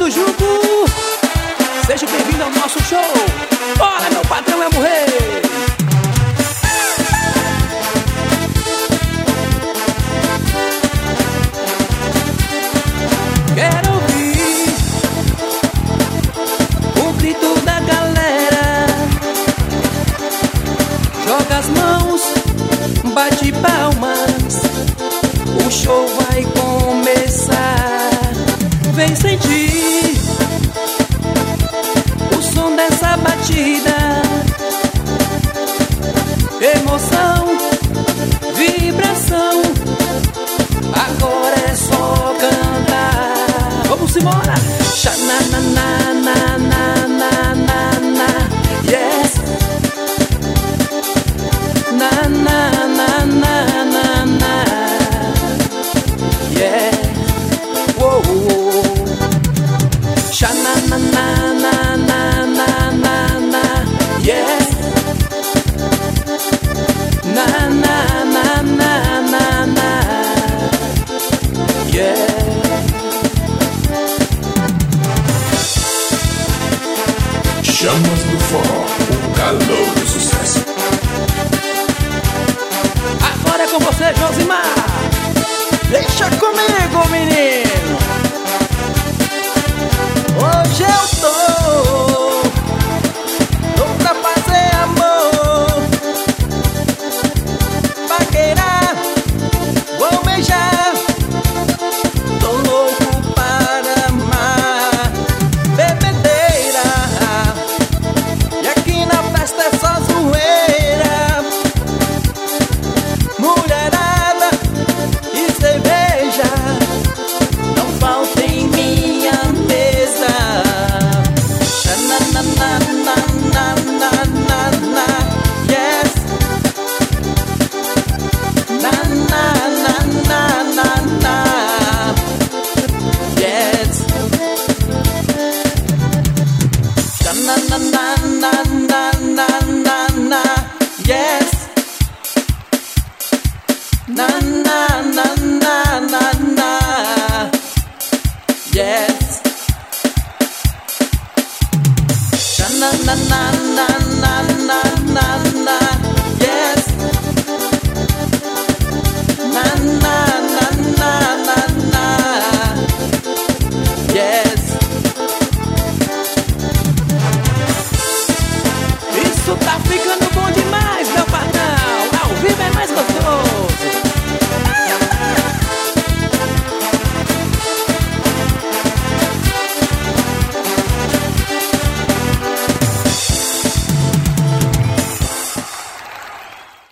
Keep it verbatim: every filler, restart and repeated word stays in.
do Jugo, seja bem-vindo ao nosso show. Bora, meu patrão é morrer. Quero ouvir o grito da galera. Joga as mãos, bate palmas, o show vai começar. Vem sentir o som dessa batida, emoção, vibração. Agora é só cantar. Vamos embora. Xananananananana, yes. Nananananana, yeah. Whoa, whoa. Xanananananana, yes. Nananananana, yeah. Chamas do forró, o calor do sucesso. Agora é com você, Josimar. Deixa comigo, menino. Hoje eu tô tô pra fazer amor, paquerar, vou beijar. Tô louco para amar, bebedeira. E aqui na festa é só zoeira, mulherada e cerveja. Não falta em minha mesa. Xanananananana, yes. Nananananana, yes. Xanananananana, yes. Nananananana, yes. Xananananana.